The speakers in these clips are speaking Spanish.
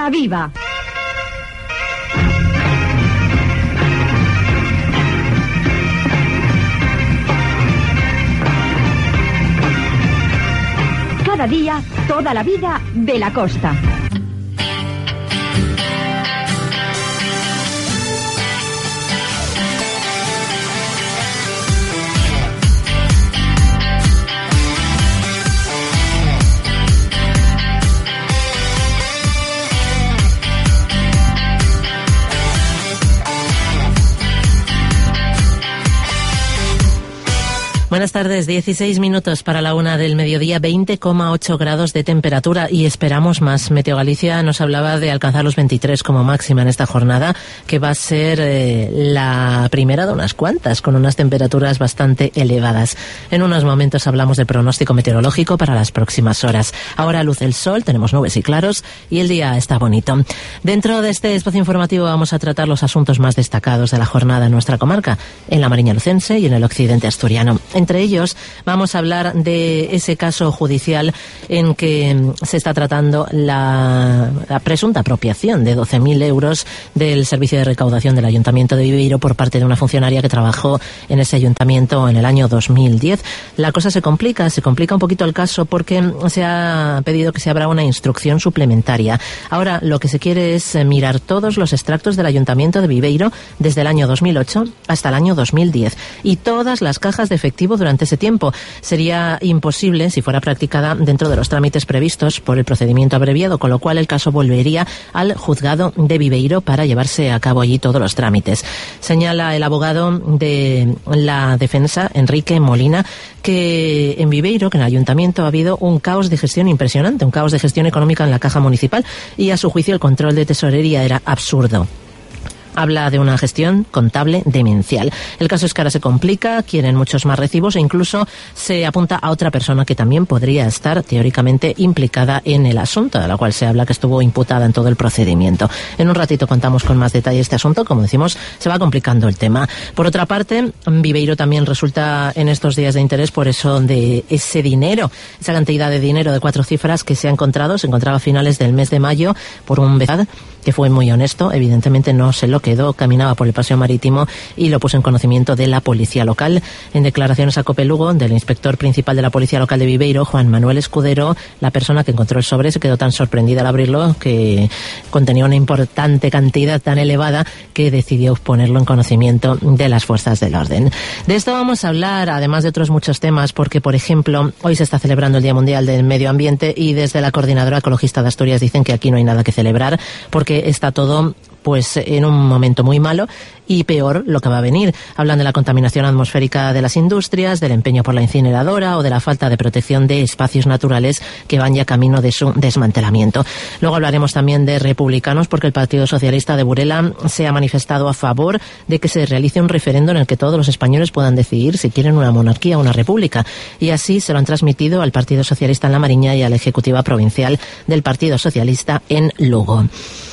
Costa Viva. Cada día, toda la vida de la costa. Buenas tardes, 16 minutos para la 1 del mediodía, 20,8 grados de temperatura y esperamos más. Meteo Galicia nos hablaba de alcanzar los 23 como máxima en esta jornada, que va a ser la primera de unas cuantas, con unas temperaturas bastante elevadas. En unos momentos hablamos del pronóstico meteorológico para las próximas horas. Ahora luce el sol, tenemos nubes y claros y el día está bonito. Dentro de este espacio informativo vamos a tratar los asuntos más destacados de la jornada en nuestra comarca, en la Mariña Lucense y en el occidente asturiano. Entre ellos vamos a hablar de ese caso judicial en que se está tratando la presunta apropiación de 12.000 euros del servicio de recaudación del Ayuntamiento de Viveiro por parte de una funcionaria que trabajó en ese ayuntamiento en el año 2010. La cosa se complica un poquito el caso porque se ha pedido que se abra una instrucción suplementaria. Ahora lo que se quiere es mirar todos los extractos del Ayuntamiento de Viveiro desde el año 2008 hasta el año 2010 y todas las cajas de efectivo durante ese tiempo. Sería imposible si fuera practicada dentro de los trámites previstos por el procedimiento abreviado, con lo cual el caso volvería al juzgado de Viveiro para llevarse a cabo allí todos los trámites. Señala el abogado de la defensa, Enrique Molina, que en Viveiro, que en el ayuntamiento ha habido un caos de gestión impresionante, un caos de gestión económica en la caja municipal y a su juicio el control de tesorería era absurdo. Habla de una gestión contable demencial. El caso es que ahora se complica, quieren muchos más recibos e incluso se apunta a otra persona que también podría estar teóricamente implicada en el asunto, de la cual se habla que estuvo imputada en todo el procedimiento. En un ratito contamos con más detalle este asunto. Como decimos, se va complicando el tema. Por otra parte, Viveiro también resulta en estos días de interés por eso de ese dinero, esa cantidad de dinero de 4 cifras que se encontraba a finales del mes de mayo por un vecino que fue muy honesto, evidentemente no se lo quedó, caminaba por el paseo marítimo y lo puso en conocimiento de la policía local. En declaraciones a COPE Lugo, del inspector principal de la policía local de Viveiro, Juan Manuel Escudero, la persona que encontró el sobre se quedó tan sorprendida al abrirlo que contenía una importante cantidad tan elevada que decidió ponerlo en conocimiento de las fuerzas del orden. De esto vamos a hablar, además de otros muchos temas, porque, por ejemplo, hoy se está celebrando el Día Mundial del Medio Ambiente y desde la Coordinadora Ecologista de Asturias dicen que aquí no hay nada que celebrar porque está todo pues en un momento muy malo y peor lo que va a venir. Hablan de la contaminación atmosférica de las industrias, del empeño por la incineradora o de la falta de protección de espacios naturales que van ya camino de su desmantelamiento. Luego hablaremos también de republicanos porque el Partido Socialista de Burela se ha manifestado a favor de que se realice un referendo en el que todos los españoles puedan decidir si quieren una monarquía o una república, y así se lo han transmitido al Partido Socialista en La Mariña y a la Ejecutiva Provincial del Partido Socialista en Lugo.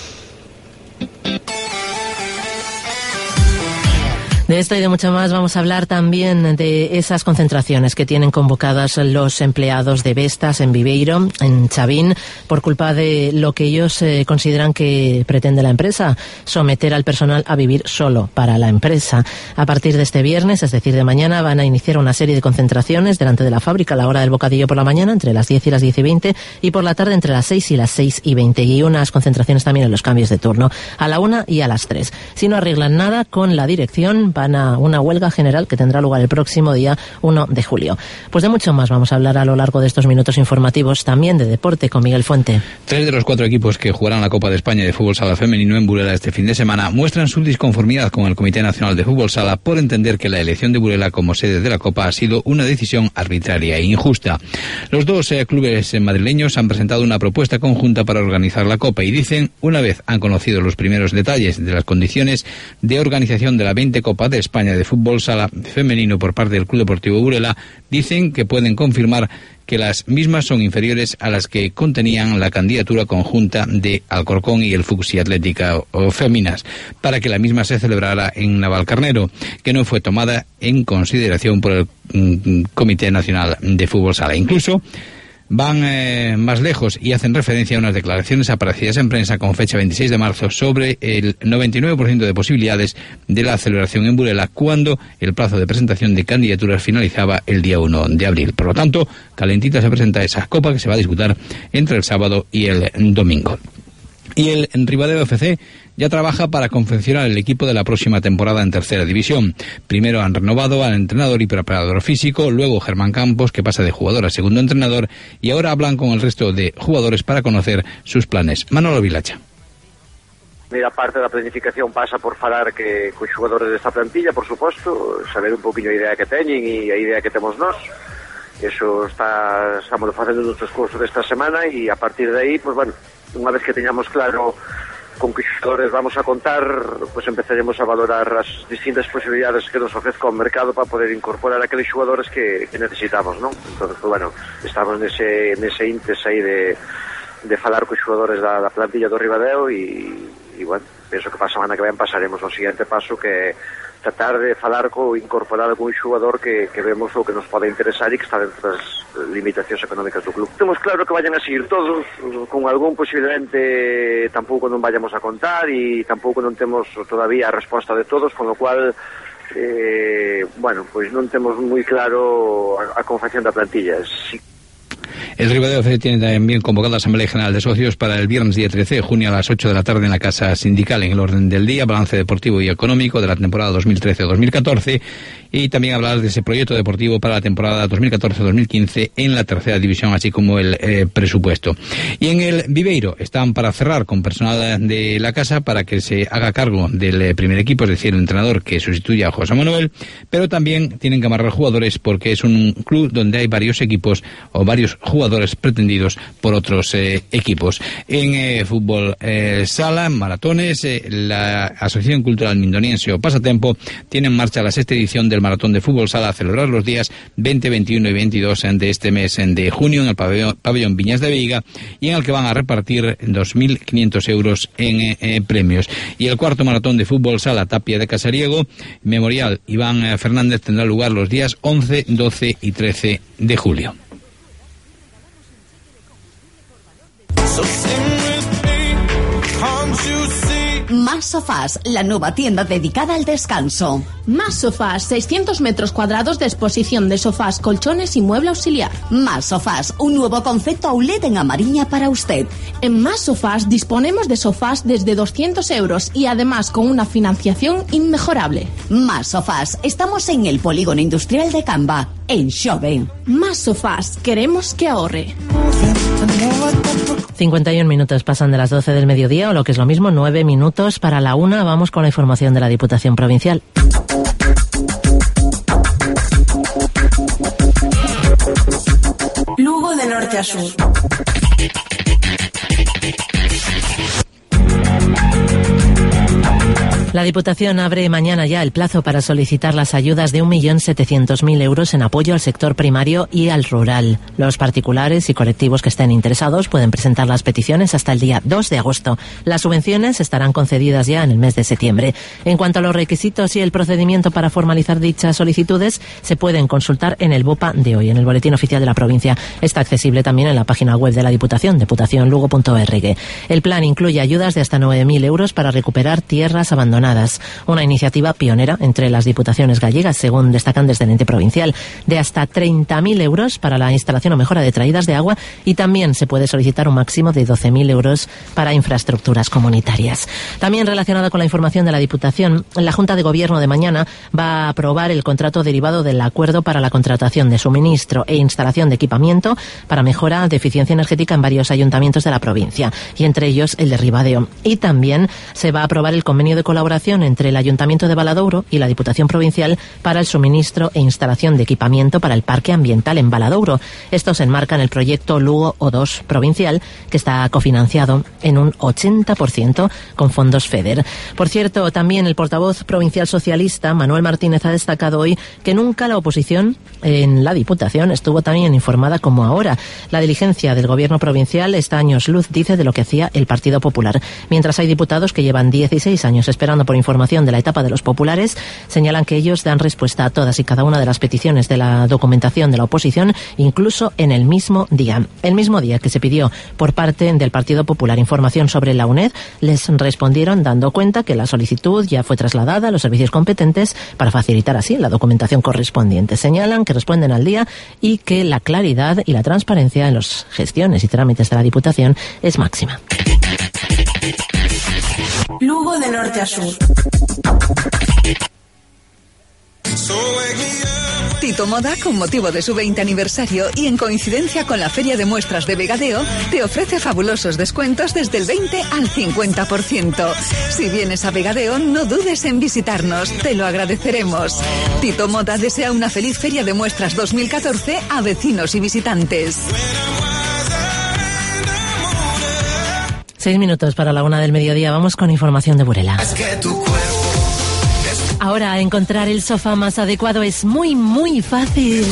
De esto y de mucho más vamos a hablar también de esas concentraciones que tienen convocadas los empleados de Vestas en Viveiro, en Chavín, por culpa de lo que ellos consideran que pretende la empresa, someter al personal a vivir solo para la empresa. A partir de este viernes, es decir, de mañana, van a iniciar una serie de concentraciones delante de la fábrica a la hora del bocadillo por la mañana, entre las 10 y las 10:20, y por la tarde entre las 6 y las 6:20, y unas concentraciones también en los cambios de turno, a la 1 y a las 3. Si no arreglan nada con la dirección, van a una huelga general que tendrá lugar el próximo día 1 de julio. Pues de mucho más vamos a hablar a lo largo de estos minutos informativos, también de deporte con Miguel Fuente. 3 de los 4 equipos que jugarán la Copa de España de Fútbol Sala Femenino en Burela este fin de semana muestran su disconformidad con el Comité Nacional de Fútbol Sala por entender que la elección de Burela como sede de la Copa ha sido una decisión arbitraria e injusta. Los dos clubes madrileños han presentado una propuesta conjunta para organizar la Copa y dicen, una vez han conocido los primeros detalles de las condiciones de organización de la 20 Copa de España de Fútbol Sala Femenino por parte del Club Deportivo Burela, dicen que pueden confirmar que las mismas son inferiores a las que contenían la candidatura conjunta de Alcorcón y el Fuxi Atlética o Féminas, para que la misma se celebrara en Navalcarnero, que no fue tomada en consideración por el Comité Nacional de Fútbol Sala. Incluso van más lejos y hacen referencia a unas declaraciones aparecidas en prensa con fecha 26 de marzo sobre el 99% de posibilidades de la celebración en Burela cuando el plazo de presentación de candidaturas finalizaba el día 1 de abril. Por lo tanto, calentita se presenta esa copa que se va a disputar entre el sábado y el domingo. Y el Ribadeo FC ya trabaja para confeccionar el equipo de la próxima temporada en tercera división. Primero han renovado al entrenador y preparador físico, luego Germán Campos, que pasa de jugador a segundo entrenador, y ahora hablan con el resto de jugadores para conocer sus planes. Manolo Vilacha. A parte da planificación pasa por falar que cos xogadores desta plantilla, por suposto, saber un poquinho a idea que teñen e a idea que temos nós. Eso estamos facendo no transcurso desta semana e a partir de aí, pues bueno, unha vez que teñamos claro con que xogadores vamos a contar, pues empezaremos a valorar as distintas posibilidades que nos ofrezca o mercado para poder incorporar aqueles xogadores que necesitamos, non? Entón, pues bueno, estamos nese íntes aí de falar cos xogadores da plantilla do Ribadeo e bueno, penso que para a semana que ven pasaremos ao seguinte paso, que tratar de falar incorporar algún xogador que vemos o que nos pode interesar e que está dentro das limitacións económicas do club. Temos claro que vayan a seguir todos, con algún posiblemente tampouco non vayamos a contar e tampouco non temos todavía a resposta de todos, con lo cual bueno, pois non temos moi claro a confección da plantilla. El Ribadeo FC tiene también convocada la Asamblea General de Socios para el viernes día 13 de junio a las 8 de la tarde en la Casa Sindical. En el orden del día, balance deportivo y económico de la temporada 2013-2014 y también hablar de ese proyecto deportivo para la temporada 2014-2015 en la tercera división, así como el presupuesto. Y en el Viveiro están para cerrar con personal de la casa para que se haga cargo del primer equipo, es decir, el entrenador que sustituya a José Manuel, pero también tienen que amarrar jugadores porque es un club donde hay varios equipos o varios jugadores pretendidos por otros equipos. En fútbol sala, maratones, la Asociación Cultural Mindoniense o Pasatempo tiene en marcha la sexta edición del Maratón de Fútbol Sala a celebrar los días 20, 21 y 22 de este mes de junio en el pabellón Viñas de Veiga, y en el que van a repartir 2.500 euros en premios. Y el cuarto Maratón de Fútbol Sala Tapia de Casariego, Memorial Iván Fernández, tendrá lugar los días 11, 12 y 13 de julio. Más Sofás, la nueva tienda dedicada al descanso. Más Sofás, 600 metros cuadrados de exposición de sofás, colchones y mueble auxiliar. Más Sofás, un nuevo concepto outlet en Amariña para usted. En Más Sofás disponemos de sofás desde 200 euros y además con una financiación inmejorable. Más Sofás, estamos en el Polígono Industrial de Camba, en Xove. Más Sofás, queremos que ahorre. 51 minutos pasan de las 12 del mediodía, o lo que es lo mismo, 9 minutos para la 1. Vamos con la información de la Diputación Provincial. Lugo de norte a sur. La Diputación abre mañana ya el plazo para solicitar las ayudas de 1.700.000 euros en apoyo al sector primario y al rural. Los particulares y colectivos que estén interesados pueden presentar las peticiones hasta el día 2 de agosto. Las subvenciones estarán concedidas ya en el mes de septiembre. En cuanto a los requisitos y el procedimiento para formalizar dichas solicitudes, se pueden consultar en el BOPA de hoy, en el Boletín Oficial de la Provincia. Está accesible también en la página web de la Diputación, diputacionlugo.org. El plan incluye ayudas de hasta 9.000 euros para recuperar tierras abandonadas. Una iniciativa pionera entre las diputaciones gallegas, según destacan desde el ente provincial, de hasta 30.000 euros para la instalación o mejora de traídas de agua, y también se puede solicitar un máximo de 12.000 euros para infraestructuras comunitarias. También relacionado con la información de la Diputación, la Junta de Gobierno de mañana va a aprobar el contrato derivado del acuerdo para la contratación de suministro e instalación de equipamiento para mejora de eficiencia energética en varios ayuntamientos de la provincia, y entre ellos el de Ribadeo. Y también se va a aprobar el convenio de colaboración entre el Ayuntamiento de Valadouro y la Diputación Provincial para el suministro e instalación de equipamiento para el Parque Ambiental en Valadouro. Esto se enmarca en el proyecto Lugo O2 provincial, que está cofinanciado en un 80% con fondos FEDER. Por cierto, también el portavoz provincial socialista, Manuel Martínez, ha destacado hoy que nunca la oposición en la Diputación estuvo tan bien informada como ahora. La diligencia del Gobierno provincial está a años luz, dice, de lo que hacía el Partido Popular, mientras hay diputados que llevan 16 años esperando pasando por información de la etapa de los populares, señalan que ellos dan respuesta a todas y cada una de las peticiones de la documentación de la oposición, incluso en el mismo día. El mismo día que se pidió por parte del Partido Popular información sobre la UNED, les respondieron dando cuenta que la solicitud ya fue trasladada a los servicios competentes para facilitar así la documentación correspondiente. Señalan que responden al día y que la claridad y la transparencia en las gestiones y trámites de la Diputación es máxima. Lugo de norte a sur. Tito Moda, con motivo de su 20 aniversario y en coincidencia con la Feria de Muestras de Vegadeo, te ofrece fabulosos descuentos desde el 20 al 50%. Si vienes a Vegadeo, no dudes en visitarnos, te lo agradeceremos. Tito Moda desea una feliz Feria de Muestras 2014 a vecinos y visitantes. 6 minutos para la 1 del mediodía. Vamos con información de Burela. Ahora, encontrar el sofá más adecuado es muy, muy fácil.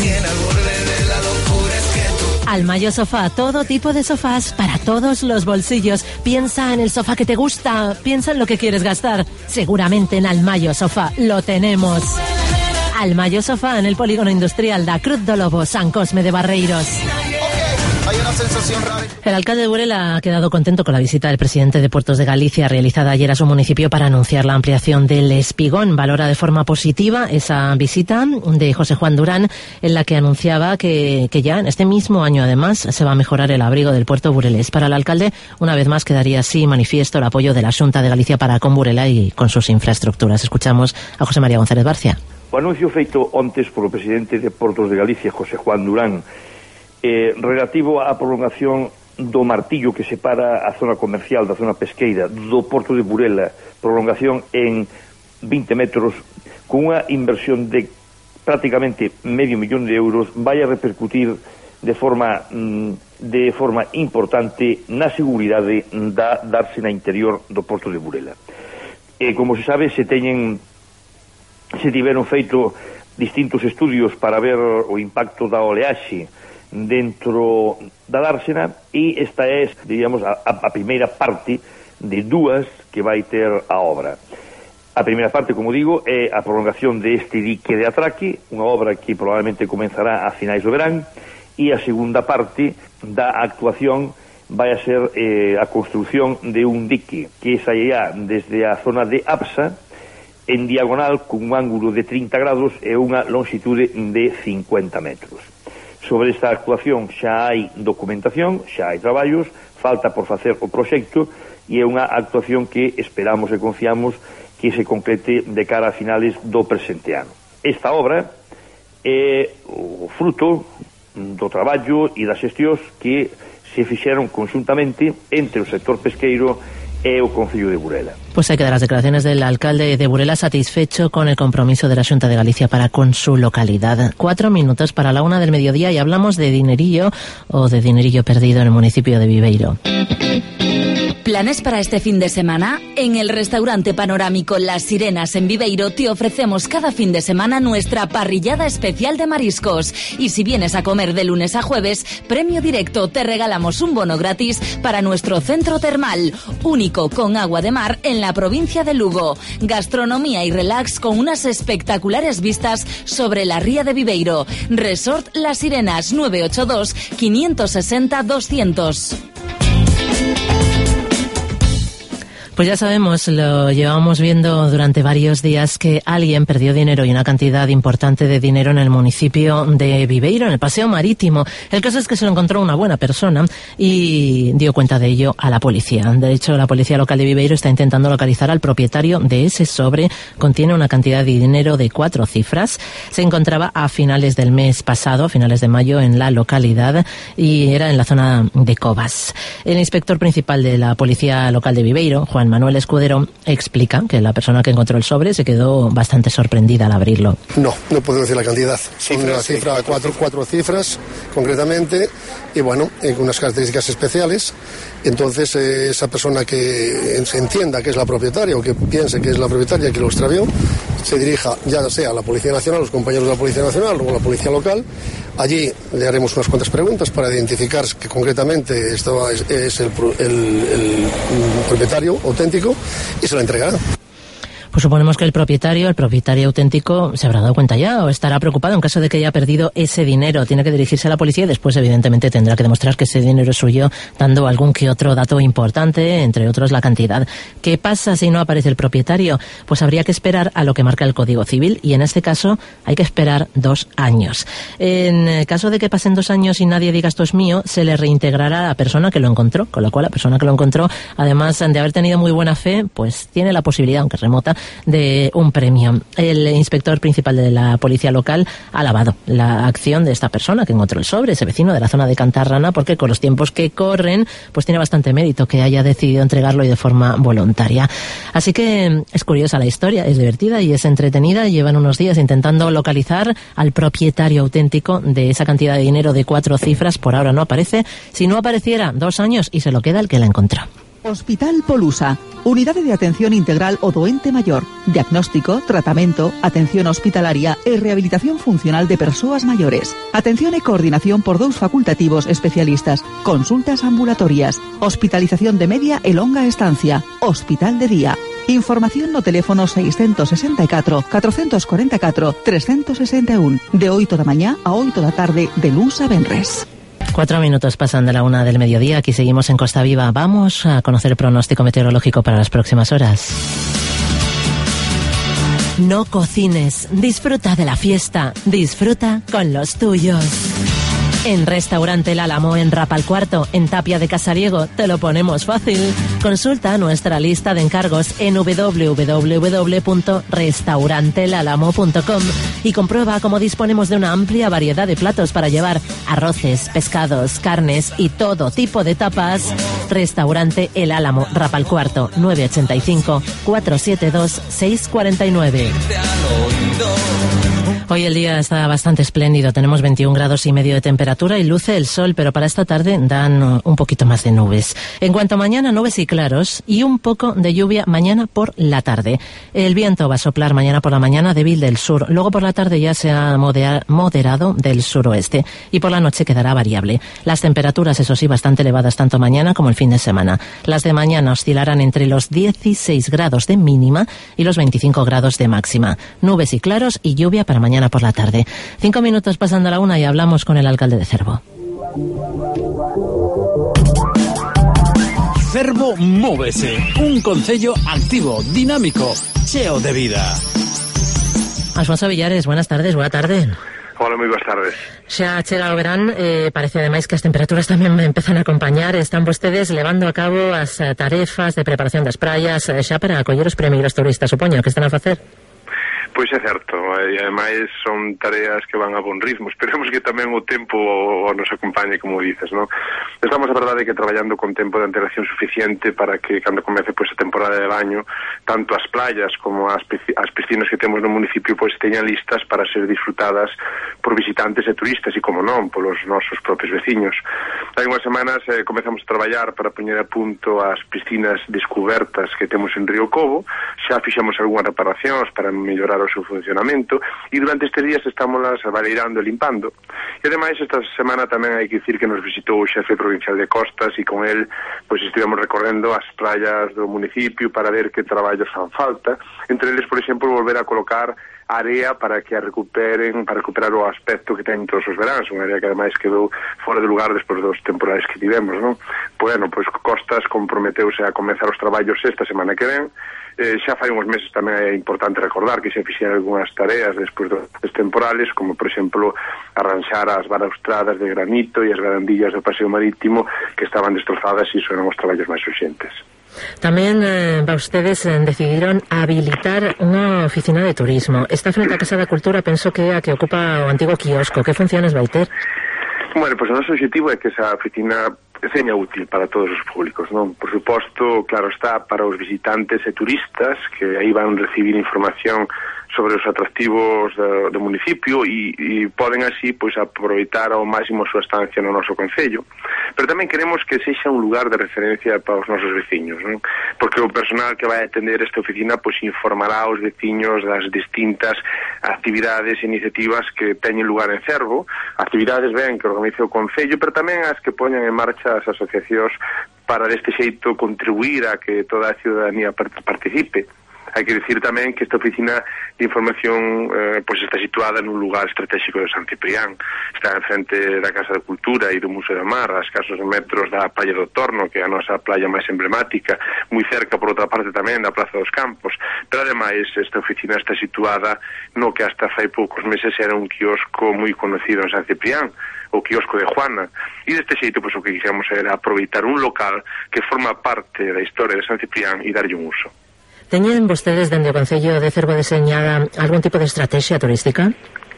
Almayo Sofá, todo tipo de sofás para todos los bolsillos. Piensa en el sofá que te gusta, piensa en lo que quieres gastar. Seguramente en Almayo Sofá lo tenemos. Almayo Sofá en el Polígono Industrial da Cruz do Lobo, San Cosme de Barreiros. El alcalde de Burela ha quedado contento con la visita del presidente de Puertos de Galicia realizada ayer a su municipio para anunciar la ampliación del espigón. Valora de forma positiva esa visita de José Juan Durán, en la que anunciaba que ya en este mismo año además se va a mejorar el abrigo del puerto burelés. Para el alcalde, una vez más quedaría así manifiesto el apoyo de la Xunta de Galicia para con Burela y con sus infraestructuras. Escuchamos a José María González Barcia. O anuncio feito ontes polo presidente de Portos de Galicia, José Juan Durán, relativo á prolongación do martillo que separa a zona comercial da zona pesqueira do Porto de Burela, prolongación en 20 metros, con unha inversión de prácticamente €500,000, vai a repercutir de forma importante na seguridade da dársena interior do Porto de Burela. Como se sabe, se tiveron feito distintos estudios para ver o impacto da oleaxe dentro da dársena, e esta é, diríamos, a primeira parte de dúas que vai ter a obra. A primeira parte, como digo, é a prolongación deste dique de atraque, unha obra que probablemente comenzará a finais do verán, e a segunda parte da actuación vai a ser a construción de un dique que sairá desde a zona de Apsa en diagonal con un ángulo de 30 grados e unha longitude de 50 metros. Sobre esta actuación xa hai documentación, xa hai traballos, falta por facer o proxecto, e é unha actuación que esperamos e confiamos que se concrete de cara a finales do presente ano. Esta obra é o fruto do traballo e das xestións que se fixeron conjuntamente entre o sector pesqueiro e o Concello de Burela. Pues hay que dar las declaraciones del alcalde de Burela satisfecho con el compromiso de la Xunta de Galicia para con su localidad. 4 minutos para la 1 del mediodía y hablamos de dinerillo o de dinerillo perdido en el municipio de Viveiro. ¿Planes para este fin de semana? En el restaurante panorámico Las Sirenas en Viveiro te ofrecemos cada fin de semana nuestra parrillada especial de mariscos. Y si vienes a comer de lunes a jueves, premio directo, te regalamos un bono gratis para nuestro centro termal, único con agua de mar en la provincia de Lugo. Gastronomía y relax con unas espectaculares vistas sobre la ría de Viveiro. Resort Las Sirenas, 982 560 200. Pues ya sabemos, lo llevamos viendo durante varios días, que alguien perdió dinero y una cantidad importante de dinero en el municipio de Viveiro, en el paseo marítimo. El caso es que se lo encontró una buena persona y dio cuenta de ello a la policía. De hecho, la policía local de Viveiro está intentando localizar al propietario de ese sobre. Contiene una cantidad de dinero de 4 cifras. Se encontraba a finales del mes pasado, a finales de mayo, en la localidad, y era en la zona de Cobas. El inspector principal de la policía local de Viveiro, Juan Manuel Escudero, explica que la persona que encontró el sobre se quedó bastante sorprendida al abrirlo. No puedo decir la cantidad. Son una cifra, cuatro cifras concretamente, y bueno, con unas características especiales. Entonces, esa persona que se entienda que es la propietaria o que piense que es la propietaria que lo extravió, se dirija ya sea a la Policía Nacional, los compañeros de la Policía Nacional o la Policía Local. Allí le haremos unas cuantas preguntas para identificar que concretamente esto es el propietario auténtico, y se lo entregará. Pues suponemos que el propietario auténtico, se habrá dado cuenta ya o estará preocupado en caso de que haya perdido ese dinero. Tiene que dirigirse a la policía y después, evidentemente, tendrá que demostrar que ese dinero es suyo, dando algún que otro dato importante, entre otros la cantidad. ¿Qué pasa si no aparece el propietario? Pues habría que esperar a lo que marca el Código Civil y en este caso hay que esperar 2 años. En caso de que pasen 2 años y nadie diga esto es mío, se le reintegrará a la persona que lo encontró, con lo cual la persona que lo encontró, además de haber tenido muy buena fe, pues tiene la posibilidad, aunque remota, de un premio. El inspector principal de la policía local ha alabado la acción de esta persona que encontró el sobre, ese vecino de la zona de Cantarrana, porque con los tiempos que corren, pues tiene bastante mérito que haya decidido entregarlo y de forma voluntaria. Así que es curiosa la historia, es divertida y es entretenida. Llevan unos días intentando localizar al propietario auténtico de esa cantidad de dinero de 4 cifras. Por ahora no aparece. Si no apareciera, 2 años y se lo queda el que la encontró. Hospital Polusa, Unidade de Atención Integral o Doente Maior, diagnóstico, tratamento, atención hospitalaria e rehabilitación funcional de persoas maiores, atención e coordinación por 2 facultativos especialistas, consultas ambulatorias, hospitalización de media e longa estancia, hospital de día. Información no teléfono 664 444 361, de 8 da mañá a 8 da tarde, de luns a venres. 4 minutos pasan de la 1 del mediodía. Aquí seguimos en Costa Viva. Vamos a conocer el pronóstico meteorológico para las próximas horas. No cocines, disfruta de la fiesta, disfruta con los tuyos. En Restaurante El Álamo, en Rapalcuarto, en Tapia de Casariego, te lo ponemos fácil. Consulta nuestra lista de encargos en www.restaurantelalamo.com y comprueba cómo disponemos de una amplia variedad de platos para llevar: arroces, pescados, carnes y todo tipo de tapas. Restaurante El Álamo, Rapalcuarto, 985 472 649. Hoy el día está bastante espléndido, tenemos 21 grados y medio de temperatura y luce el sol, pero para esta tarde dan un poquito más de nubes. En cuanto a mañana, nubes y claros y un poco de lluvia mañana por la tarde. El viento va a soplar mañana por la mañana débil del sur, luego por la tarde ya se ha moderado del suroeste y por la noche quedará variable. Las temperaturas, eso sí, bastante elevadas tanto mañana como el fin de semana. Las de mañana oscilarán entre los 16 grados de mínima y los 25 grados de máxima. Nubes y claros y lluvia para mañana por la tarde. 5 minutos pasando la 1 y hablamos con el alcalde de Cervo. Cervo móvese, un concello activo, dinámico, cheo de vida. Alfonso Villares, buenas tardes, boa tarde. Hola, moi boas tardes. Xa chega o verán, parece ademais que as temperaturas tamén empezan a acompañar. Están vostedes levando a cabo as tarefas de preparación das praias xa para acoller os primeiros turistas, supoño, que están a facer? Pois é certo, e ademais son tareas que van a bon ritmo. Esperemos que tamén o tempo nos acompañe, como dices, non? Estamos, a verdade, que traballando con tempo de antelación suficiente para que, cando comece pois, a temporada de baño, tanto as playas como as piscinas que temos no municipio pois teñan listas para ser disfrutadas por visitantes e turistas e, como non, polos nosos propios veciños. Hai unhas semanas comezamos a traballar para poñer a punto as piscinas descubertas que temos en Río Cobo. Xa fixamos algunhas reparacións para mellorar o seu funcionamento e durante estes días estámolas avaleirando e limpando. E ademais esta semana tamén hai que dicir que nos visitou o xefe provincial de Costas e con el pois estivemos recorrendo as praias do municipio para ver que traballos fan falta. Entre eles, por exemplo, volver a colocar área para que a recuperen, para recuperar o aspecto que ten todos os veráns, unha área que ademais quedou fora de lugar despois dos temporales que tivemos, non? Bueno, pois Costas comprometeuse a comezar os traballos esta semana que ven. Xa fai uns meses tamén é importante recordar que se fixeron algunhas tareas despois dos temporales, como por exemplo arranxar as balaustradas de granito e as garandillas do paseo marítimo que estaban destrozadas e iso eran os traballos máis urxentes. Tamén vostedes decidiron habilitar unha oficina de turismo. Esta frente á Casa da Cultura penso que é a que ocupa o antigo quiosco. Que funciones vai ter? Bueno, pois o noso objetivo é que esa oficina seña útil para todos os públicos, non? Por suposto, claro está, para os visitantes e turistas que aí van recibir información sobre os atractivos do municipio e poden así pois aproveitar ao máximo a súa estancia no noso concello. Pero tamén queremos que sexa un lugar de referencia para os nosos veciños, non? Porque o personal que vai atender esta oficina pois informará aos veciños das distintas actividades e iniciativas que teñen lugar en Cervo, actividades ben que organiza o concello, pero tamén as que poñan en marcha as asociacións para deste xeito contribuir a que toda a ciudadanía participe. Hai que decir tamén que esta oficina de información pois está situada nun lugar estratégico de San Ciprián. Está en frente da Casa de Cultura e do Museo da Mar, a escasos metros da Praia do Torno, que é a nosa playa máis emblemática, moi cerca, por outra parte, tamén da Praza dos Campos. Pero, ademais, esta oficina está situada no que hasta fai poucos meses era un quiosco moi conocido en San Ciprián, o quiosco de Juana, e deste xeito pois, o que quixemos era aproveitar un local que forma parte da historia de San Ciprián e darlle un uso. Teñen vostedes dende o Concello de Cervo deseñada algún tipo de estrategia turística?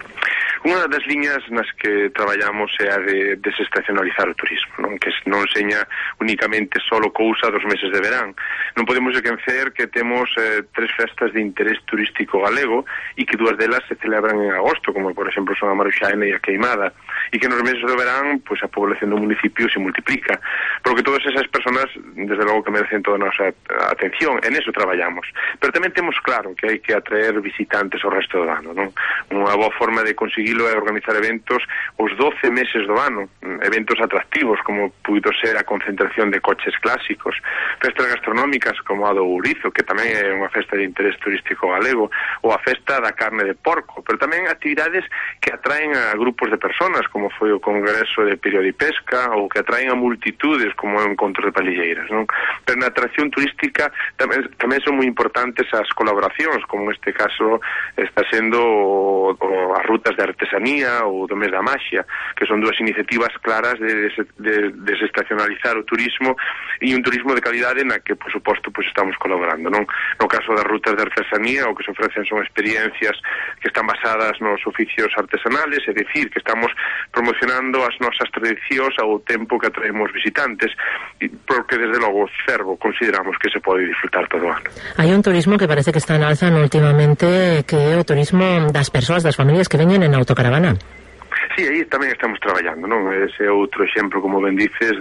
Unha das liñas nas que traballamos é a de desestacionalizar o turismo, non? Que non seña únicamente solo cousa dos meses de verán. Non podemos esquecer que temos 3 festas de interés turístico galego e que 2 delas se celebran en agosto, como por exemplo son a Maruxaina e a Queimada, e que nos meses do verán pois a población do municipio se multiplica, porque todas esas personas desde logo que merecen toda a nosa atención, en eso traballamos. Pero tamén temos claro que hai que atraer visitantes ao resto do ano, non? Unha boa forma de conseguir é organizar eventos os 12 meses do ano, eventos atractivos como puido ser a concentración de coches clásicos, festas gastronómicas como a do Ourizo, que tamén é unha festa de interés turístico galego, ou a festa da carne de porco, pero tamén actividades que atraen a grupos de personas, como foi o Congreso de Perio de Pesca, ou que atraen a multitudes, como o Encontro de Palilleiras, non? Pero na atracción turística tamén son moi importantes as colaboracións, como neste caso está sendo as rutas de artesanía ou do mes da maxia, que son 2 iniciativas claras de desestacionalizar o turismo e un turismo de calidade na que, por suposto, pues estamos colaborando, non? No caso das rutas de artesanía, o que se ofrecen son experiencias que están basadas nos oficios artesanales, é dicir, que estamos promocionando as nosas tradicións ao tempo que atraemos visitantes, porque desde logo Cervo consideramos que se pode disfrutar todo o ano. Hai un turismo que parece que está en alza últimamente, que é o turismo das persoas, das familias que veñen en autocaravana. Sí, aí tamén estamos traballando, non? Ese é outro exemplo, como ben dices,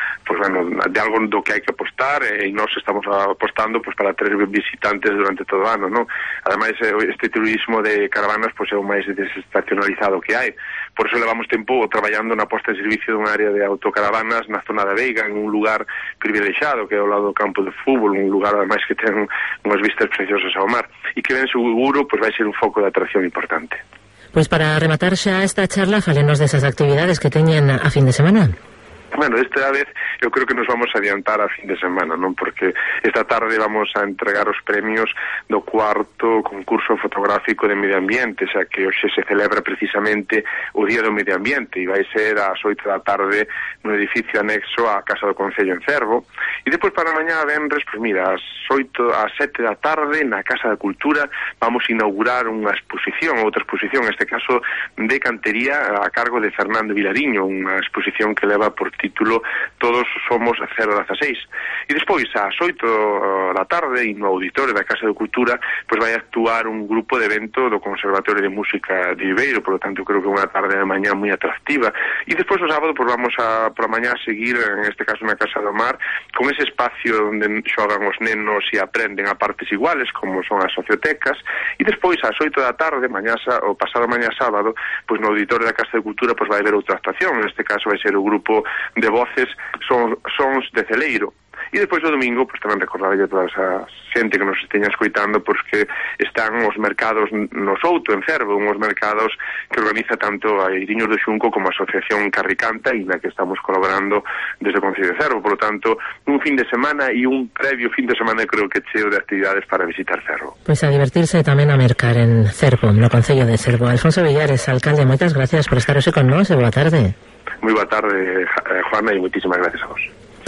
de algo do que hai que apostar, e nós estamos apostando para ter visitantes durante todo o ano, non? Ademais, este turismo de caravanas é o máis desestacionalizado que hai. Por eso levamos tempo traballando na posta de servicio dunha área de autocaravanas na zona da Veiga, en un lugar privilexiado, que é ao lado do campo de fútbol, un lugar ademais que ten unhas vistas preciosas ao mar, e que ben seguro vai ser un foco de atracción importante. Pois para rematar xa esta charla, falenos desas actividades que teñen a fin de semana. Bueno, esta vez eu creo que nos vamos a adiantar a fin de semana, non? Porque esta tarde vamos a entregar os premios do 4º concurso fotográfico de medio ambiente, xa que hoxe se celebra precisamente o Día do Medio Ambiente e vai ser ás 8 da tarde no edificio anexo á Casa do Concello en Cervo, e depois para mañá venres, pois mira, ás 7 da tarde na Casa da Cultura vamos a inaugurar unha exposición, outra exposición, neste caso de cantería a cargo de Fernando Vilariño, unha exposición que leva por título Todos somos 016. E despois, ás 8 da tarde, e no auditorio da Casa de Cultura, pois vai actuar un grupo de evento do Conservatorio de Música de Viveiro, por lo tanto, creo que unha tarde de mañá moi atractiva. E despois, o sábado, pois vamos a, por a mañá, seguir, en este caso, na Casa do Mar, con ese espacio onde xogan os nenos e aprenden a partes iguales, como son as sociotecas, e despois, ás 8 da tarde, mañá, o pasado mañá sábado, pois no auditorio da Casa de Cultura, pois vai haber outra actuación, en este caso vai ser o grupo de voces Sons de Celeiro. E despois do domingo, pois tamén recordarlle a toda esa xente que nos esteña escoitando, pois que están os mercados no Souto, en Cervo, uns mercados que organiza tanto a Iriños do Xunco como a Asociación Carricanta, e na que estamos colaborando desde o Concello de Cervo. Por lo tanto, un fin de semana e un previo fin de semana creo que cheo de actividades para visitar Cervo. Pois a divertirse tamén a mercar en Cervo, no Concello de Cervo. Alfonso Villares, alcalde, moitas gracias por estar hoxe con nós e boa tarde. Moi boa tarde, Juana, e moitísimas gracias a vos.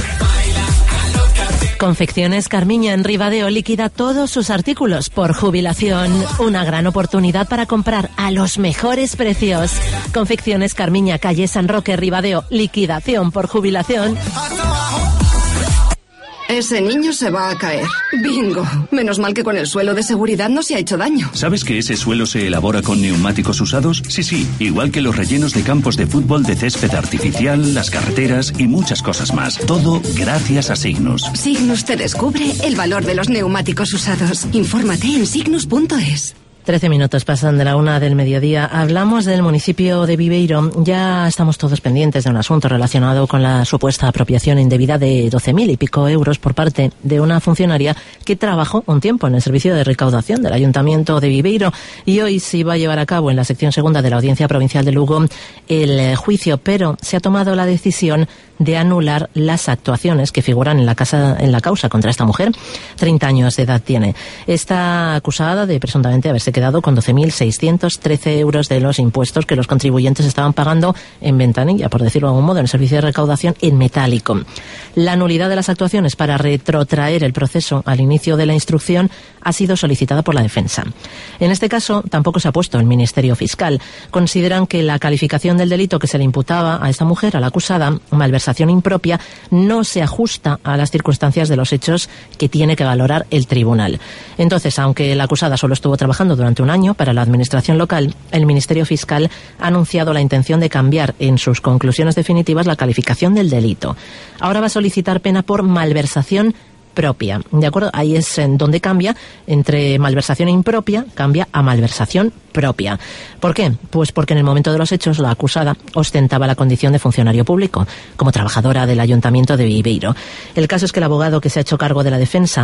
Confecciones Carmiña en Ribadeo liquida todos sus artículos por jubilación. Una gran oportunidad para comprar a los mejores precios. Confecciones Carmiña, calle San Roque, Ribadeo. Liquidación por jubilación. Ese niño se va a caer. Bingo. Menos mal que con el suelo de seguridad no se ha hecho daño. ¿Sabes que ese suelo se elabora con neumáticos usados? Sí, igual que los rellenos de campos de fútbol, de césped artificial, las carreteras y muchas cosas más. Todo gracias a Signus. Signus te descubre el valor de los neumáticos usados. Infórmate en signus.es. 13 minutos pasan de la 1 del mediodía. Hablamos del municipio de Viveiro. Ya estamos todos pendientes de un asunto relacionado con la supuesta apropiación indebida de 12.000 y pico euros por parte de una funcionaria que trabajó un tiempo en el servicio de recaudación del Ayuntamiento de Viveiro. Y hoy se va a llevar a cabo en la sección segunda de la Audiencia Provincial de Lugo el juicio, pero se ha tomado la decisión de anular las actuaciones que figuran en la causa contra esta mujer. 30 años de edad tiene. Está acusada de presuntamente haberse quedado con 12.613 euros de los impuestos que los contribuyentes estaban pagando en ventanilla, por decirlo de algún modo, en el servicio de recaudación en metálico. La nulidad de las actuaciones para retrotraer el proceso al inicio de la instrucción ha sido solicitada por la defensa. En este caso, tampoco se ha puesto el Ministerio Fiscal. Consideran que la calificación del delito que se le imputaba a esta mujer, a la acusada, malversación impropia, no se ajusta a las circunstancias de los hechos que tiene que valorar el tribunal. Entonces, aunque la acusada solo estuvo trabajando durante un año para la administración local, el Ministerio Fiscal ha anunciado la intención de cambiar en sus conclusiones definitivas la calificación del delito. Ahora va a solicitar pena por malversación propia. ¿De acuerdo? Ahí es en donde cambia entre malversación impropia, cambia a malversación propia. ¿Por qué? Pues porque en el momento de los hechos la acusada ostentaba la condición de funcionario público, como trabajadora del Ayuntamiento de Viveiro. El caso es que el abogado que se ha hecho cargo de la defensa,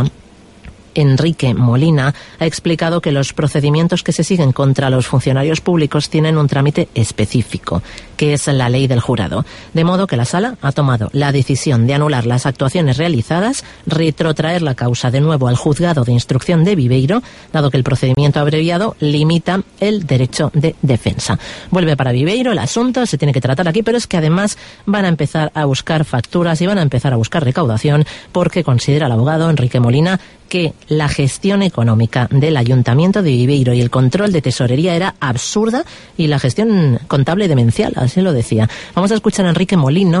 Enrique Molina, ha explicado que los procedimientos que se siguen contra los funcionarios públicos tienen un trámite específico, que es la ley del jurado. De modo que la Sala ha tomado la decisión de anular las actuaciones realizadas, retrotraer la causa de nuevo al juzgado de instrucción de Viveiro, dado que el procedimiento abreviado limita el derecho de defensa. Vuelve para Viveiro el asunto, se tiene que tratar aquí, pero es que además van a empezar a buscar facturas y van a empezar a buscar recaudación, porque considera el abogado Enrique Molina que la gestión económica del Ayuntamiento de Viveiro y el control de tesorería era absurda y la gestión contable demencial, así lo decía. Vamos a escuchar a Enrique Molina,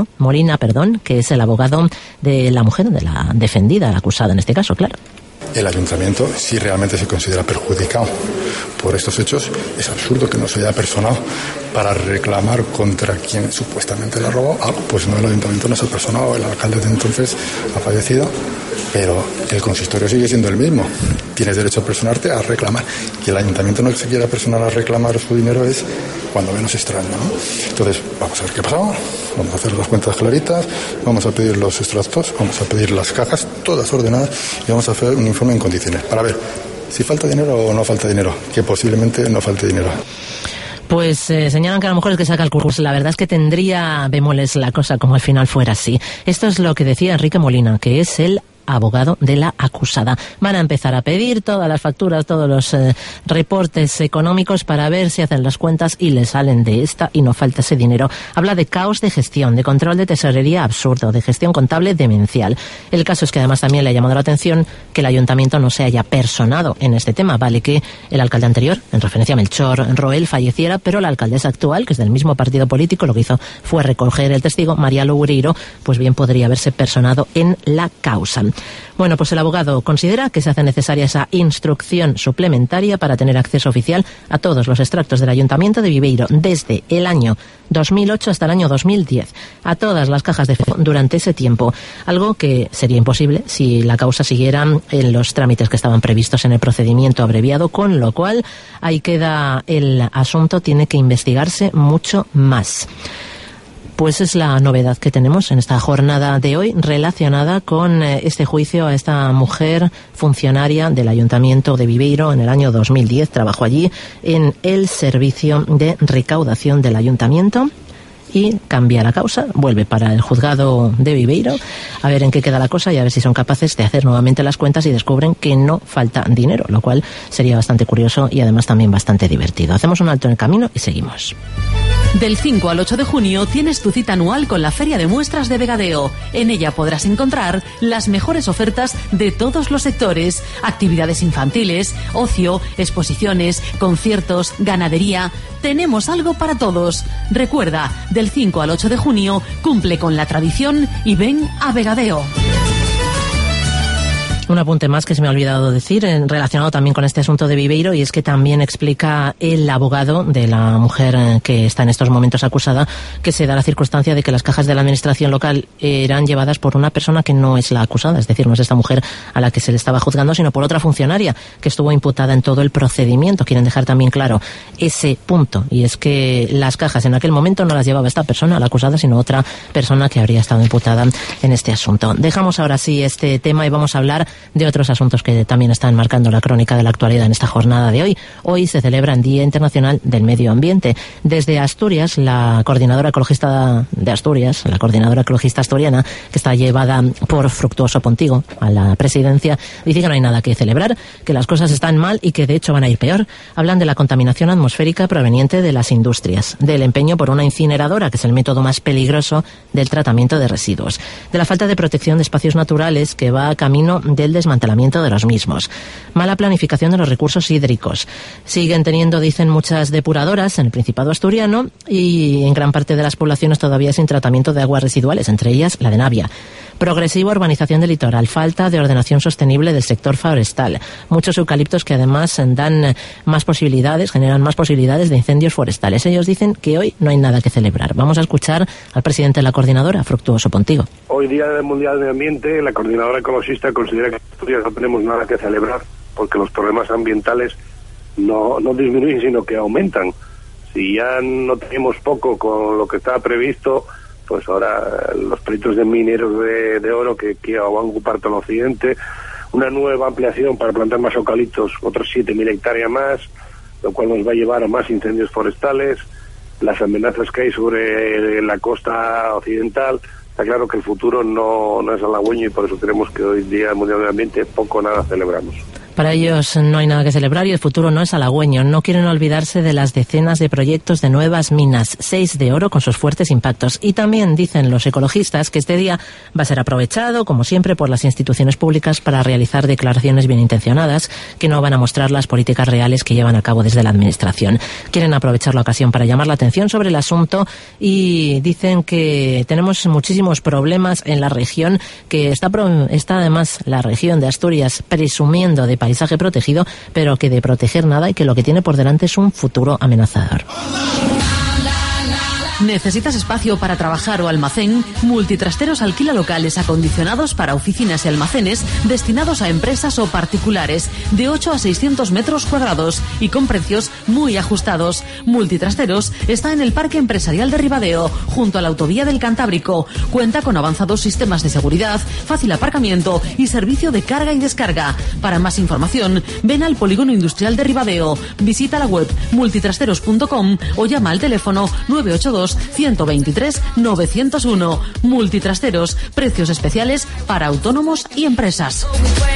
que es el abogado de la mujer, de la defendida, la acusada en este caso, claro. El ayuntamiento, si realmente se considera perjudicado por estos hechos, es absurdo que no se haya personado para reclamar contra quien supuestamente le ha robado algo. Pues no, el ayuntamiento no se ha personado, el alcalde de entonces ha fallecido, pero el consistorio sigue siendo el mismo. Tienes derecho a personarte, a reclamar. Que el ayuntamiento no se quiera personar a reclamar su dinero es cuando menos extraño, ¿no? Entonces, vamos a ver qué ha pasado, vamos a hacer las cuentas claritas, vamos a pedir los extractos, vamos a pedir las cajas, todas ordenadas, y vamos a hacer un informe en condiciones para ver si falta dinero o no falta dinero, que posiblemente no falte dinero. Pues señalan que a lo mejor es que saca el curso. La verdad es que tendría bemoles la cosa como al final fuera así. Esto es lo que decía Enrique Molina, que es el abogado de la acusada. Van a empezar a pedir todas las facturas, todos los reportes económicos para ver si hacen las cuentas y le salen de esta y no falta ese dinero. Habla de caos de gestión, de control de tesorería absurdo, de gestión contable demencial. El caso es que además también le ha llamado la atención que el ayuntamiento no se haya personado en este tema. Vale que el alcalde anterior, en referencia a Melchor Roel, falleciera, pero la alcaldesa actual, que es del mismo partido político, lo que hizo fue recoger el testigo, María Loureiro, pues bien podría haberse personado en la causa. Bueno, pues el abogado considera que se hace necesaria esa instrucción suplementaria para tener acceso oficial a todos los extractos del Ayuntamiento de Viveiro desde el año 2008 hasta el año 2010, a todas las cajas de fondo durante ese tiempo, algo que sería imposible si la causa siguiera en los trámites que estaban previstos en el procedimiento abreviado, con lo cual ahí queda el asunto, tiene que investigarse mucho más. Pues es la novedad que tenemos en esta jornada de hoy relacionada con este juicio a esta mujer funcionaria del Ayuntamiento de Viveiro. En el año 2010 trabajó allí en el servicio de recaudación del Ayuntamiento y cambia la causa, vuelve para el juzgado de Viveiro a ver en qué queda la cosa y a ver si son capaces de hacer nuevamente las cuentas y descubren que no falta dinero, lo cual sería bastante curioso y además también bastante divertido. Hacemos un alto en el camino y seguimos. Del 5 al 8 de junio tienes tu cita anual con la Feria de Muestras de Vegadeo. En ella podrás encontrar las mejores ofertas de todos los sectores, actividades infantiles, ocio, exposiciones, conciertos, ganadería. Tenemos algo para todos. Recuerda, del 5 al 8 de junio cumple con la tradición y ven a Vegadeo. Un apunte más que se me ha olvidado decir, relacionado también con este asunto de Viveiro, y es que también explica el abogado de la mujer que está en estos momentos acusada, que se da la circunstancia de que las cajas de la administración local eran llevadas por una persona que no es la acusada, es decir, no es esta mujer a la que se le estaba juzgando, sino por otra funcionaria que estuvo imputada en todo el procedimiento. Quieren dejar también claro ese punto, y es que las cajas en aquel momento no las llevaba esta persona, la acusada, sino otra persona que habría estado imputada en este asunto. Dejamos ahora sí este tema y vamos a hablar de otros asuntos que también están marcando la crónica de la actualidad en esta jornada de hoy. Hoy se celebra el Día Internacional del Medio Ambiente. Desde Asturias, la coordinadora ecologista de Asturias, la coordinadora ecologista asturiana, que está llevada por Fructuoso Pontigo a la presidencia, dice que no hay nada que celebrar, que las cosas están mal y que de hecho van a ir peor. Hablan de la contaminación atmosférica proveniente de las industrias, del empeño por una incineradora, que es el método más peligroso del tratamiento de residuos, de la falta de protección de espacios naturales que va a camino del desmantelamiento de los mismos, mala planificación de los recursos hídricos. Siguen teniendo, dicen, muchas depuradoras en el Principado asturiano y en gran parte de las poblaciones todavía sin tratamiento de aguas residuales, entre ellas la de Navia. Progresiva urbanización del litoral, falta de ordenación sostenible del sector forestal, muchos eucaliptos que además dan más posibilidades, generan más posibilidades de incendios forestales. Ellos dicen que hoy no hay nada que celebrar. Vamos a escuchar al presidente de la coordinadora, Fructuoso Pontigo. Hoy, Día Mundial del Ambiente, la coordinadora ecologista considera que en Asturias no tenemos nada que celebrar porque los problemas ambientales no disminuyen, sino que aumentan. Si ya no tenemos poco con lo que estaba previsto, pues ahora los proyectos de mineros de oro que van a ocupar todo el occidente, una nueva ampliación para plantar más eucaliptos, otros 7.000 hectáreas más, lo cual nos va a llevar a más incendios forestales, las amenazas que hay sobre la costa occidental. Está claro que el futuro no es halagüeño y por eso creemos que hoy Día Mundial del Ambiente poco o nada celebramos. Para ellos no hay nada que celebrar y el futuro no es halagüeño. No quieren olvidarse de las decenas de proyectos de nuevas minas, 6 de oro con sus fuertes impactos. Y también dicen los ecologistas que este día va a ser aprovechado, como siempre, por las instituciones públicas para realizar declaraciones bien intencionadas que no van a mostrar las políticas reales que llevan a cabo desde la administración. Quieren aprovechar la ocasión para llamar la atención sobre el asunto y dicen que tenemos muchísimos problemas en la región, que está además la región de Asturias presumiendo de paisaje protegido, pero que de proteger nada y que lo que tiene por delante es un futuro amenazador. ¿Necesitas espacio para trabajar o almacén? Multitrasteros alquila locales acondicionados para oficinas y almacenes destinados a empresas o particulares de 8 a 600 metros cuadrados y con precios muy ajustados. Multitrasteros está en el Parque Empresarial de Ribadeo, junto a la autovía del Cantábrico. Cuenta con avanzados sistemas de seguridad, fácil aparcamiento y servicio de carga y descarga. Para más información, ven al Polígono Industrial de Ribadeo. Visita la web multitrasteros.com o llama al teléfono 982-123-901. Multitrasteros, precios especiales para autónomos y empresas.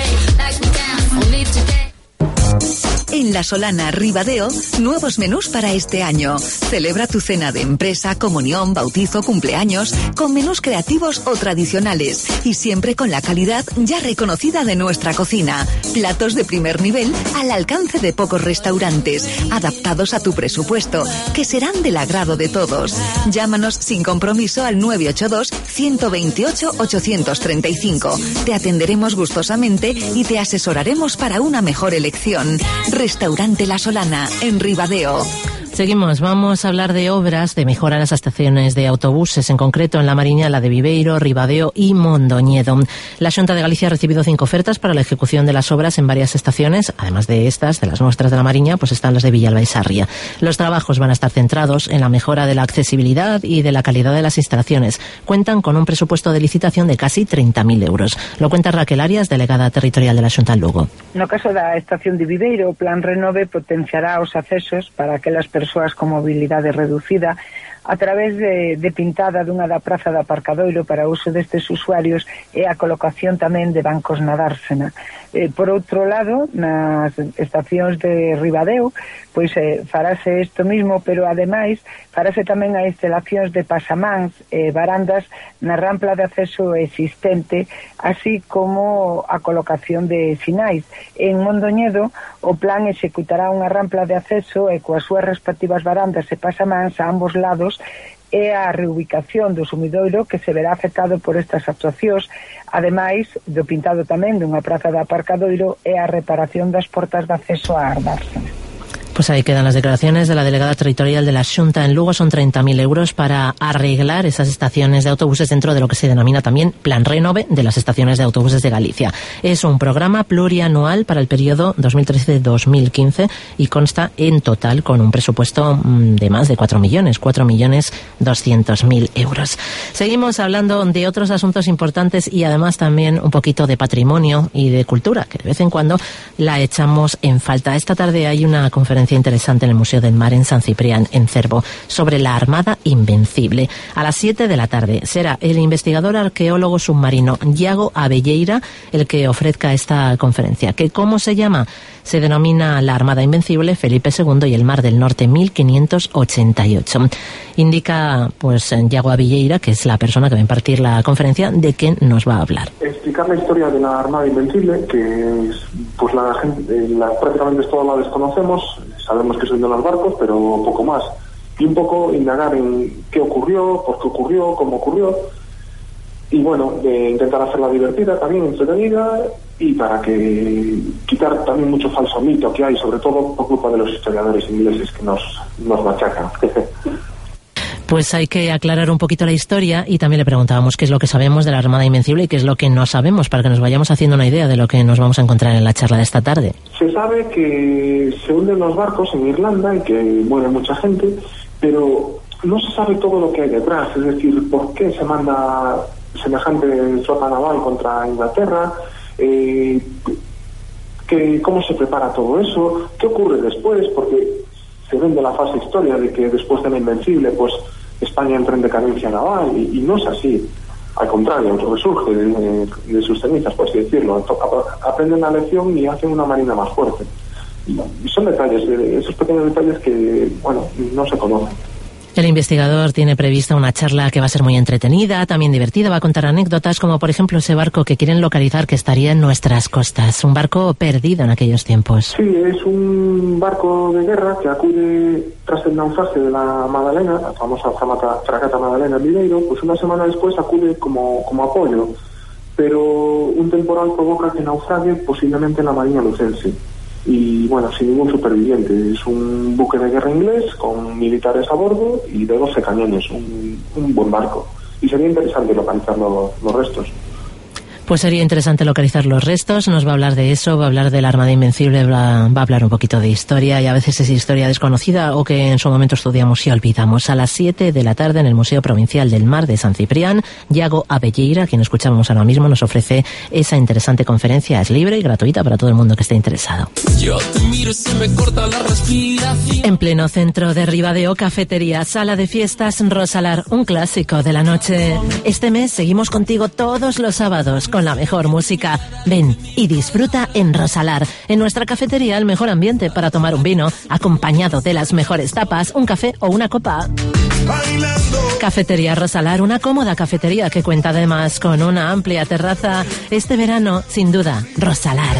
En La Solana, Ribadeo, nuevos menús para este año. Celebra tu cena de empresa, comunión, bautizo, cumpleaños, con menús creativos o tradicionales y siempre con la calidad ya reconocida de nuestra cocina. Platos de primer nivel al alcance de pocos restaurantes, adaptados a tu presupuesto, que serán del agrado de todos. Llámanos sin compromiso al 982-128-835. Te atenderemos gustosamente y te asesoraremos para una mejor elección. Restaurante La Solana, en Ribadeo. Seguimos, vamos a hablar de obras de mejora a las estaciones de autobuses, en concreto en La Mariña, la de Viveiro, Ribadeo y Mondoñedo. La Xunta de Galicia ha recibido 5 ofertas para la ejecución de las obras en varias estaciones. Además de estas, de las nuestras de La Mariña, pues están las de Villalba y Sarria. Los trabajos van a estar centrados en la mejora de la accesibilidad y de la calidad de las instalaciones. Cuentan con un presupuesto de licitación de casi 30.000 euros. Lo cuenta Raquel Arias, delegada territorial de la Xunta en Lugo. No caso da estación de Viveiro, o Plan Renove potenciará os accesos para aquelas persoas con mobilidade reducida a través de pintada dunha da praza de aparcadoiro para o uso destes usuarios e a colocación tamén de bancos na dársena. Por outro lado, nas estacións de Ribadeo, pois farase isto mismo, pero ademais farase tamén a instalacións de pasamáns e barandas na rampla de acceso existente, así como a colocación de sinais. En Mondoñedo, o plan executará unha rampla de acceso e coas súas respectivas barandas e pasamáns a ambos lados é a reubicación do sumidoiro que se verá afectado por estas actuacións, ademais do pintado tamén dunha praza de aparcadoiro e a reparación das portas de acceso a Dársena. Pues ahí quedan las declaraciones de la delegada territorial de la Xunta en Lugo. Son 30.000 euros para arreglar esas estaciones de autobuses dentro de lo que se denomina también Plan Renove de las estaciones de autobuses de Galicia. Es un programa plurianual para el periodo 2013-2015 y consta en total con un presupuesto de más de 4.200.000 euros. Seguimos hablando de otros asuntos importantes y además también un poquito de patrimonio y de cultura, que de vez en cuando la echamos en falta. Esta tarde hay una conferencia interesante en el Museo del Mar en San Ciprián, en Cervo, sobre la Armada Invencible. A las 7 de la tarde será el investigador arqueólogo submarino Iago Abelleira el que ofrezca esta conferencia, que ¿cómo se llama? Se denomina La Armada Invencible, Felipe II y el Mar del Norte, 1588. Indica, pues, Iago Abelleira, que es la persona que va a impartir la conferencia, de qué nos va a hablar. Explicar la historia de la Armada Invencible, que es, pues prácticamente todos la desconocemos, sabemos que son de los barcos, pero poco más. Y un poco indagar en qué ocurrió, por qué ocurrió, cómo ocurrió, y bueno, intentar hacerla divertida, también entretenida, y para que quitar también mucho falso mito que hay, sobre todo por culpa de los historiadores ingleses que nos machacan. Pues hay que aclarar un poquito la historia y también le preguntábamos qué es lo que sabemos de la Armada Invencible y qué es lo que no sabemos, para que nos vayamos haciendo una idea de lo que nos vamos a encontrar en la charla de esta tarde. Se sabe que se hunden los barcos en Irlanda y que muere mucha gente, pero no se sabe todo lo que hay detrás, es decir, por qué se manda semejante flota naval contra Inglaterra, cómo se prepara todo eso, qué ocurre después, porque se vende la falsa historia de que después de la Invencible pues España entra en decadencia naval y no es así, al contrario, resurge de sus cenizas, por así decirlo. Aprenden la lección y hacen una marina más fuerte, y son detalles, esos pequeños detalles que, bueno, no se conocen. El investigador tiene prevista una charla que va a ser muy entretenida, también divertida, va a contar anécdotas como por ejemplo ese barco que quieren localizar que estaría en nuestras costas, un barco perdido en aquellos tiempos. Sí, es un barco de guerra que acude tras el naufragio de la Madalena, la famosa fragata Madalena en Viveiro, pues una semana después acude como apoyo, pero un temporal provoca que naufrague posiblemente en la Marina Lucense. Y bueno, sin ningún superviviente. Es un buque de guerra inglés con militares a bordo y de 12 cañones, un buen barco. Y sería interesante localizar los restos. Pues sería interesante localizar los restos, nos va a hablar de eso, va a hablar de la Armada Invencible, va a hablar un poquito de historia, y a veces es historia desconocida o que en su momento estudiamos y olvidamos. A las 7 de la tarde en el Museo Provincial del Mar de San Ciprián, Iago Abelleira, quien escuchábamos ahora mismo, nos ofrece esa interesante conferencia. Es libre y gratuita para todo el mundo que esté interesado. Yo te miro y se me corta la respiración. En pleno centro de Ribadeo, cafetería, sala de fiestas Rosalar, un clásico de la noche. Este mes seguimos contigo todos los sábados con la mejor música. Ven y disfruta en Rosalar. En nuestra cafetería el mejor ambiente para tomar un vino, acompañado de las mejores tapas, un café o una copa. Cafetería Rosalar, una cómoda cafetería que cuenta además con una amplia terraza. Este verano, sin duda, Rosalar.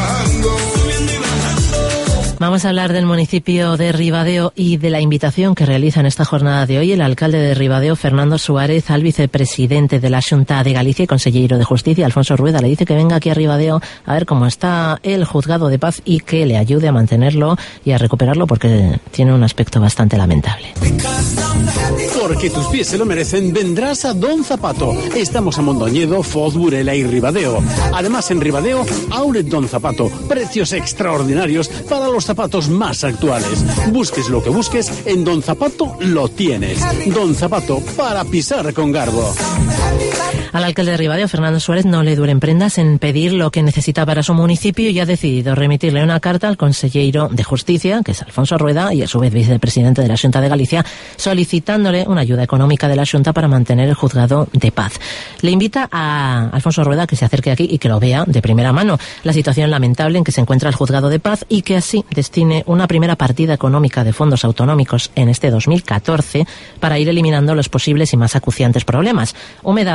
Vamos a hablar del municipio de Ribadeo y de la invitación que realiza en esta jornada de hoy el alcalde de Ribadeo, Fernando Suárez, al vicepresidente de la Xunta de Galicia y consellero de Justicia, Alfonso Rueda. Le dice que venga aquí a Ribadeo a ver cómo está el juzgado de paz y que le ayude a mantenerlo y a recuperarlo porque tiene un aspecto bastante lamentable. Porque tus pies se lo merecen, vendrás a Don Zapato. Estamos en Mondoñedo, Foz, Burela y Ribadeo. Además, en Ribadeo, Outlet Don Zapato. Precios extraordinarios para los zapatos más actuales. Busques lo que busques, en Don Zapato lo tienes. Don Zapato, para pisar con garbo. Al alcalde de Ribadeo, Fernando Suárez, no le duelen prendas en pedir lo que necesita para su municipio y ha decidido remitirle una carta al consellero de Justicia, que es Alfonso Rueda, y a su vez vicepresidente de la Xunta de Galicia, solicitándole una ayuda económica de la Xunta para mantener el juzgado de paz. Le invita a Alfonso Rueda que se acerque aquí y que lo vea de primera mano la situación lamentable en que se encuentra el juzgado de paz y que así destine una primera partida económica de fondos autonómicos en este 2014 para ir eliminando los posibles y más acuciantes problemas: humedades, sanitarias,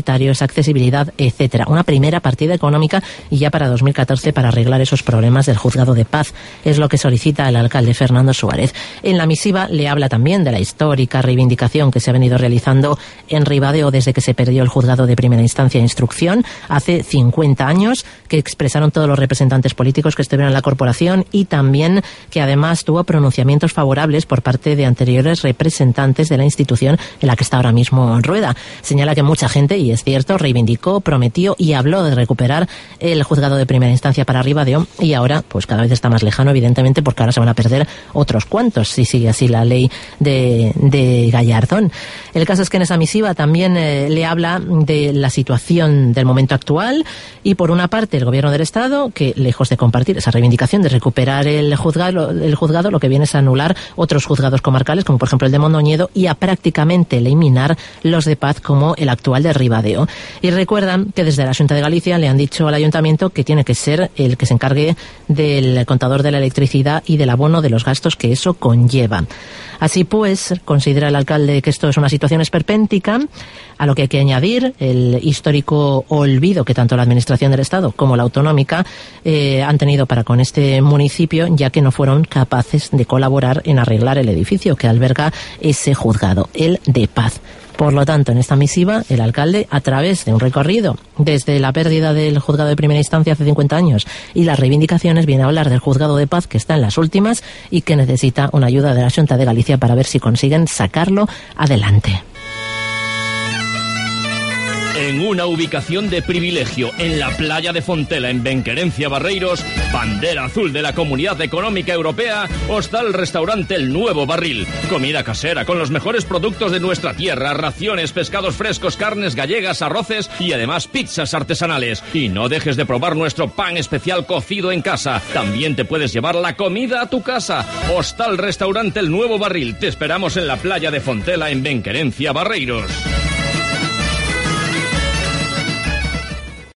sanitarios, accesibilidad, etcétera. Una primera partida económica y ya para 2014 para arreglar esos problemas del Juzgado de Paz. Es lo que solicita el alcalde Fernando Suárez. En la misiva le habla también de la histórica reivindicación que se ha venido realizando en Ribadeo desde que se perdió el Juzgado de Primera Instancia e Instrucción hace 50 años, que expresaron todos los representantes políticos que estuvieron en la corporación y también que además tuvo pronunciamientos favorables por parte de anteriores representantes de la institución en la que está ahora mismo Rueda. Señala que mucha gente, y es cierto, reivindicó, prometió y habló de recuperar el Juzgado de Primera Instancia para Ribadeo y ahora pues cada vez está más lejano, evidentemente, porque ahora se van a perder otros cuantos si sigue así la ley de Gallardón. El caso es que en esa misiva también le habla de la situación del momento actual y por una parte el gobierno del Estado, que lejos de compartir esa reivindicación de recuperar el juzgado lo que viene es anular otros juzgados comarcales, como por ejemplo el de Mondoñedo, y a prácticamente eliminar los de Paz como el actual de Ribadeo. Y recuerdan que desde la Xunta de Galicia le han dicho al ayuntamiento que tiene que ser el que se encargue del contador de la electricidad y del abono de los gastos que eso conlleva. Así pues, considera el alcalde que esto es una situación esperpéntica, a lo que hay que añadir el histórico olvido que tanto la Administración del Estado como la autonómica han tenido para con este municipio, ya que no fueron capaces de colaborar en arreglar el edificio que alberga ese juzgado, el de Paz. Por lo tanto, en esta misiva, el alcalde, a través de un recorrido desde la pérdida del Juzgado de Primera Instancia hace 50 años y las reivindicaciones, viene a hablar del Juzgado de Paz, que está en las últimas y que necesita una ayuda de la Xunta de Galicia para ver si consiguen sacarlo adelante. En una ubicación de privilegio, en la playa de Fontela, en Benquerencia, Barreiros, bandera azul de la Comunidad Económica Europea, os da el restaurante El Nuevo Barril. Comida casera con los mejores productos de nuestra tierra, raciones, pescados frescos, carnes gallegas, arroces y además pizzas artesanales. Y no dejes de probar nuestro pan especial cocido en casa. También te puedes llevar la comida a tu casa. Hostal Restaurante El Nuevo Barril. Te esperamos en la playa de Fontela, en Benquerencia, Barreiros.